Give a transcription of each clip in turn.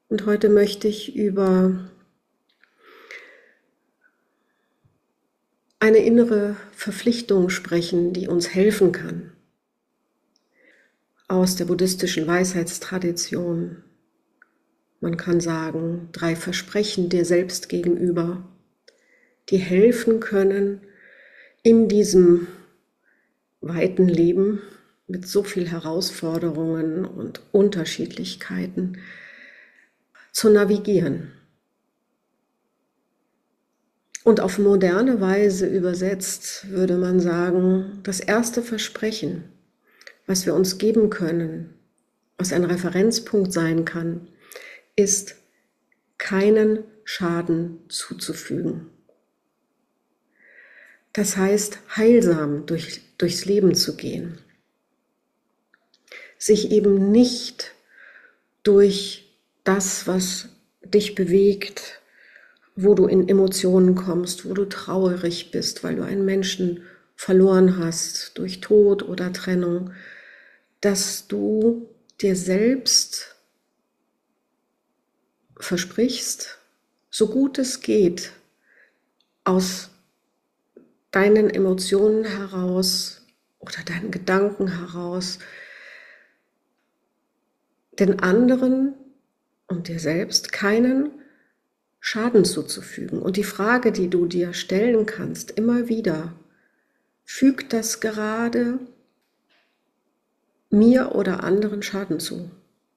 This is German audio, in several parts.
Und heute möchte ich über eine innere Verpflichtung sprechen, die uns helfen kann. Aus der buddhistischen Weisheitstradition. Man kann sagen, 3 Versprechen dir selbst gegenüber, die helfen können, in diesem weiten Leben mit so viel Herausforderungen und Unterschiedlichkeiten zu navigieren. Und auf moderne Weise übersetzt würde man sagen, das erste Versprechen, was wir uns geben können, was ein Referenzpunkt sein kann, ist, keinen Schaden zuzufügen. Das heißt, heilsam durchs Leben zu gehen. Sich eben nicht durch das, was dich bewegt, wo du in Emotionen kommst, wo du traurig bist, weil du einen Menschen verloren hast, durch Tod oder Trennung, dass du dir selbst versprichst, so gut es geht, aus deinen Emotionen heraus oder deinen Gedanken heraus, den anderen und dir selbst keinen Schaden zuzufügen. Und die Frage, die du dir stellen kannst, immer wieder, fügt das gerade mir oder anderen Schaden zu?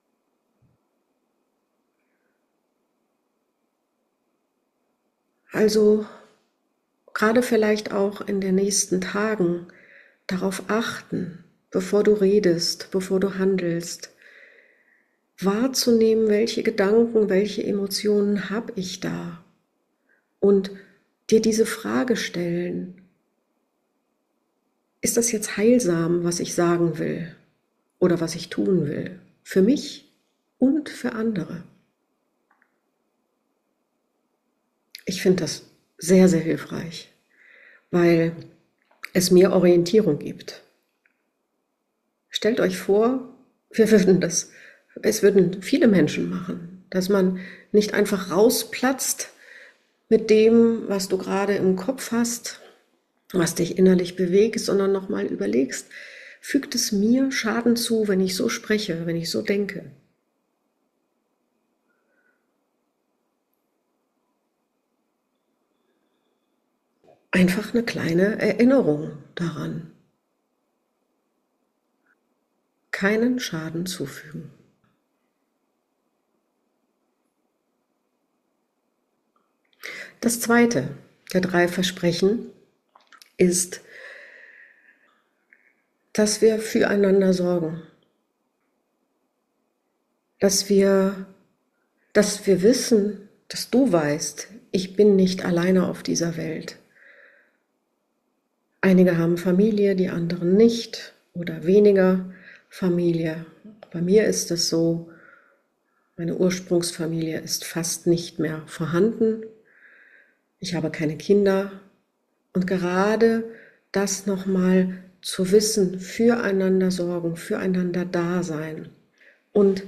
Also gerade vielleicht auch in den nächsten Tagen darauf achten, bevor du redest, bevor du handelst, wahrzunehmen, welche Gedanken, welche Emotionen habe ich da? Und dir diese Frage stellen, ist das jetzt heilsam, was ich sagen will oder was ich tun will? Für mich und für andere. Ich finde das sehr, sehr hilfreich, weil es mir Orientierung gibt. Stellt euch vor, es würden viele Menschen machen, dass man nicht einfach rausplatzt mit dem, was du gerade im Kopf hast, was dich innerlich bewegt, sondern nochmal überlegst, fügt es mir Schaden zu, wenn ich so spreche, wenn ich so denke? Einfach eine kleine Erinnerung daran. Keinen Schaden zufügen. Das zweite der 3 Versprechen ist, dass wir füreinander sorgen. Dass wir wissen, dass du weißt, ich bin nicht alleine auf dieser Welt. Einige haben Familie, die anderen nicht oder weniger Familie. Bei mir ist es so, meine Ursprungsfamilie ist fast nicht mehr vorhanden. Ich habe keine Kinder. Und gerade das nochmal zu wissen, füreinander sorgen, füreinander da sein und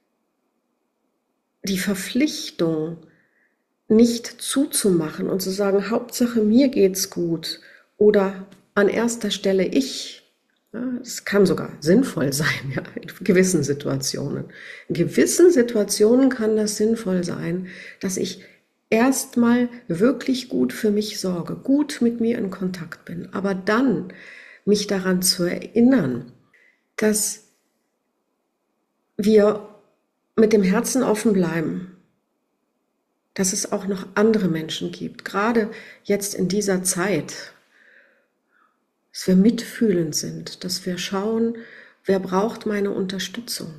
die Verpflichtung nicht zuzumachen und zu sagen, Hauptsache mir geht's gut oder an erster Stelle ich. Ja, es kann sogar sinnvoll sein, ja, in gewissen Situationen. In gewissen Situationen kann das sinnvoll sein, dass ich erstmal wirklich gut für mich sorge, gut mit mir in Kontakt bin, aber dann mich daran zu erinnern, dass wir mit dem Herzen offen bleiben, dass es auch noch andere Menschen gibt, gerade jetzt in dieser Zeit, dass wir mitfühlend sind, dass wir schauen, wer braucht meine Unterstützung.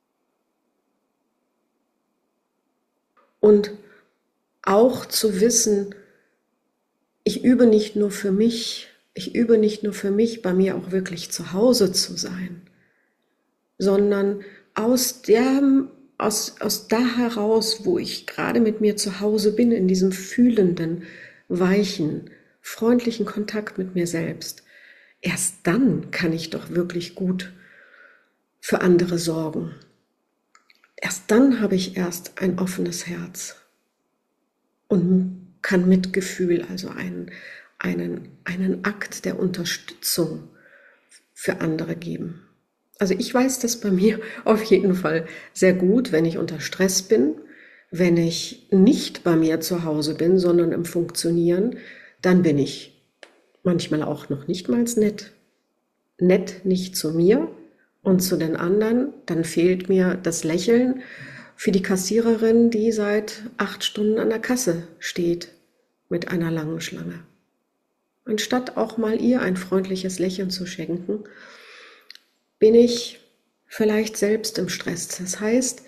Und auch zu wissen, ich übe nicht nur für mich, bei mir auch wirklich zu Hause zu sein, sondern aus da heraus, wo ich gerade mit mir zu Hause bin, in diesem fühlenden, weichen, freundlichen Kontakt mit mir selbst, erst dann kann ich doch wirklich gut für andere sorgen. Erst dann habe ich erst ein offenes Herz und kann Mitgefühl, also einen Akt der Unterstützung für andere geben. Also ich weiß das bei mir auf jeden Fall sehr gut, wenn ich unter Stress bin, wenn ich nicht bei mir zu Hause bin, sondern im Funktionieren, dann bin ich manchmal auch noch nicht mal nett. Nett nicht zu mir und zu den anderen, dann fehlt mir das Lächeln für die Kassiererin, die seit 8 Stunden an der Kasse steht mit einer langen Schlange. Anstatt auch mal ihr ein freundliches Lächeln zu schenken, bin ich vielleicht selbst im Stress. Das heißt,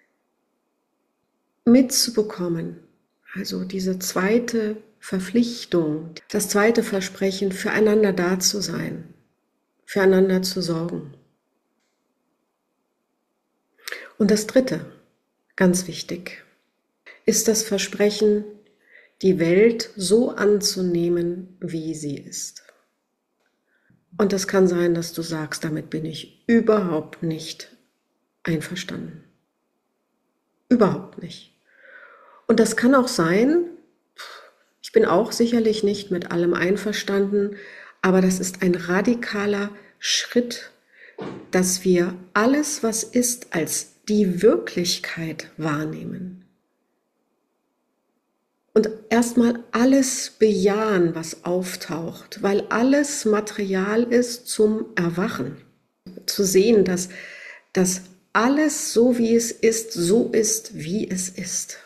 mitzubekommen, also diese zweite Verpflichtung, das zweite Versprechen, füreinander da zu sein, füreinander zu sorgen. Und das dritte, ganz wichtig, ist das Versprechen, die Welt so anzunehmen, wie sie ist. Und es kann sein, dass du sagst, damit bin ich überhaupt nicht einverstanden. Überhaupt nicht. Und das kann auch sein, ich bin auch sicherlich nicht mit allem einverstanden, aber das ist ein radikaler Schritt, dass wir alles, was ist, als die Wirklichkeit wahrnehmen. Und erstmal alles bejahen, was auftaucht, weil alles Material ist zum Erwachen. Zu sehen, dass alles so wie es ist, so ist, wie es ist.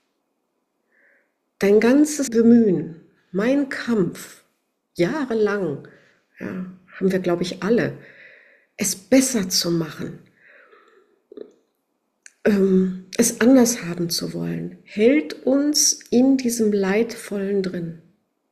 Dein ganzes Bemühen, mein Kampf, jahrelang, ja, haben wir, glaube ich, alle, es besser zu machen, es anders haben zu wollen, hält uns in diesem Leidvollen drin.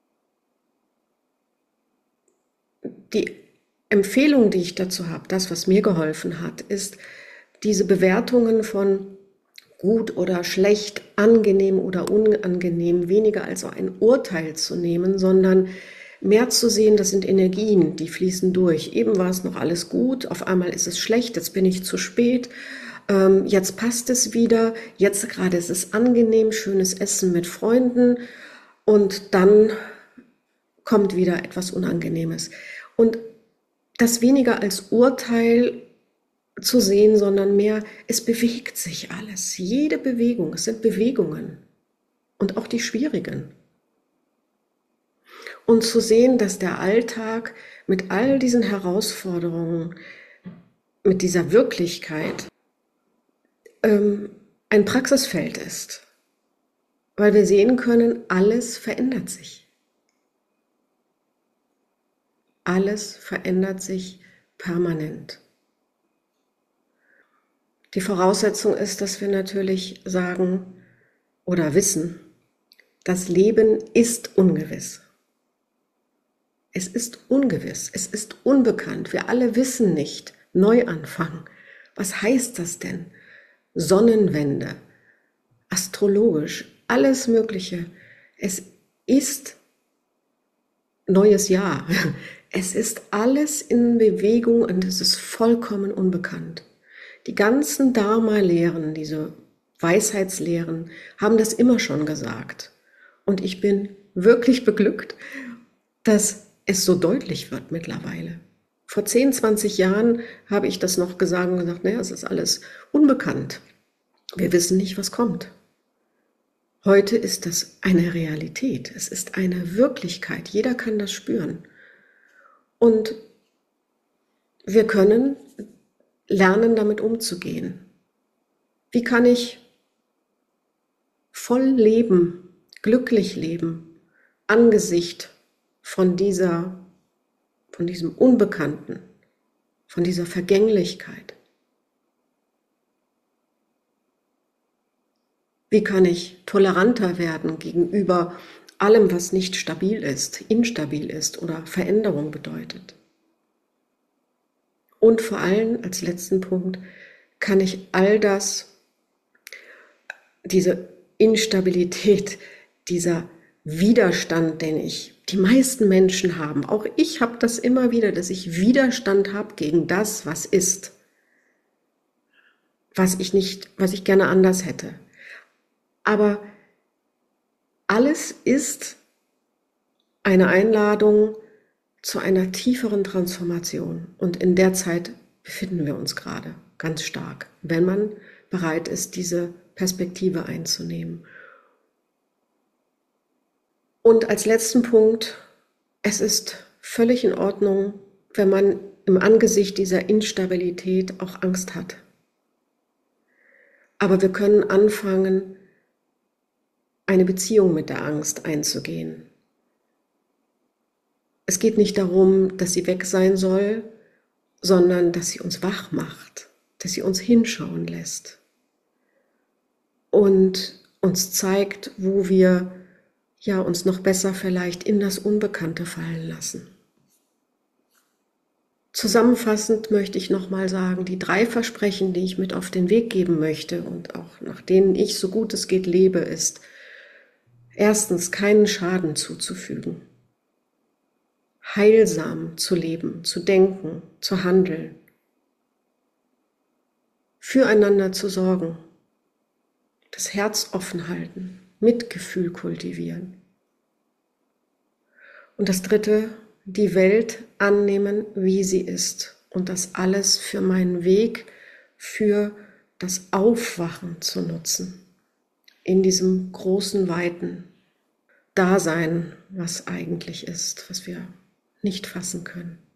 Die Empfehlung, die ich dazu habe, das, was mir geholfen hat, ist, diese Bewertungen von gut oder schlecht, angenehm oder unangenehm, weniger als ein Urteil zu nehmen, sondern mehr zu sehen, das sind Energien, die fließen durch. Eben war es noch alles gut, auf einmal ist es schlecht, jetzt bin ich zu spät, jetzt passt es wieder, jetzt gerade ist es angenehm, schönes Essen mit Freunden und dann kommt wieder etwas Unangenehmes. Und das weniger als Urteil zu sehen, sondern mehr, es bewegt sich alles. Jede Bewegung, es sind Bewegungen und auch die schwierigen. Und zu sehen, dass der Alltag mit all diesen Herausforderungen, mit dieser Wirklichkeit ein Praxisfeld ist, weil wir sehen können, alles verändert sich. Alles verändert sich permanent. Die Voraussetzung ist, dass wir natürlich sagen oder wissen, das Leben ist ungewiss. Es ist ungewiss, es ist unbekannt. Wir alle wissen nicht. Neuanfang. Was heißt das denn? Sonnenwende, astrologisch, alles Mögliche. Es ist neues Jahr. Es ist alles in Bewegung und es ist vollkommen unbekannt. Die ganzen Dharma-Lehren, diese Weisheitslehren, haben das immer schon gesagt. Und ich bin wirklich beglückt, dass es so deutlich wird mittlerweile. Vor 10, 20 Jahren habe ich das noch gesagt und gesagt, naja, es ist alles unbekannt. Wir wissen nicht, was kommt. Heute ist das eine Realität. Es ist eine Wirklichkeit. Jeder kann das spüren. Und wir können lernen, damit umzugehen. Wie kann ich voll leben, glücklich leben, angesichts von diesem Unbekannten, von dieser Vergänglichkeit? Wie kann ich toleranter werden gegenüber allem, was nicht stabil ist, instabil ist oder Veränderung bedeutet? Und vor allem, als letzten Punkt, kann ich all das, diese Instabilität, dieser Widerstand, den die meisten Menschen haben, auch ich habe das immer wieder, dass ich Widerstand habe gegen das, was ist, was ich gerne anders hätte. Aber alles ist eine Einladung zu einer tieferen Transformation. Und in der Zeit befinden wir uns gerade ganz stark, wenn man bereit ist, diese Perspektive einzunehmen. Und als letzten Punkt, es ist völlig in Ordnung, wenn man im Angesicht dieser Instabilität auch Angst hat. Aber wir können anfangen, eine Beziehung mit der Angst einzugehen. Es geht nicht darum, dass sie weg sein soll, sondern dass sie uns wach macht, dass sie uns hinschauen lässt und uns zeigt, wo wir uns noch besser vielleicht in das Unbekannte fallen lassen. Zusammenfassend möchte ich nochmal sagen, die 3 Versprechen, die ich mit auf den Weg geben möchte und auch nach denen ich so gut es geht lebe, ist: Erstens, keinen Schaden zuzufügen, heilsam zu leben, zu denken, zu handeln, füreinander zu sorgen, das Herz offen halten, Mitgefühl kultivieren. Und das 3, die Welt annehmen, wie sie ist und das alles für meinen Weg, für das Aufwachen zu nutzen, in diesem großen, weiten Dasein, was eigentlich ist, was wir nicht fassen können.